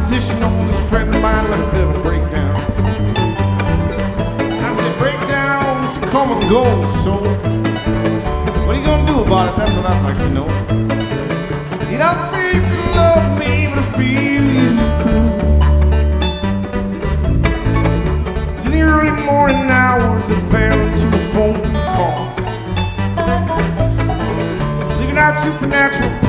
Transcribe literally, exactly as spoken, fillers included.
position on this friend of mine, a little bit of a breakdown. I said, breakdowns come and go, so what are you gonna do about it? That's what I'd like to know. You don't feel you can love me, but I feel you could. It's in the early morning hours that fell into a phone call, leaving out supernatural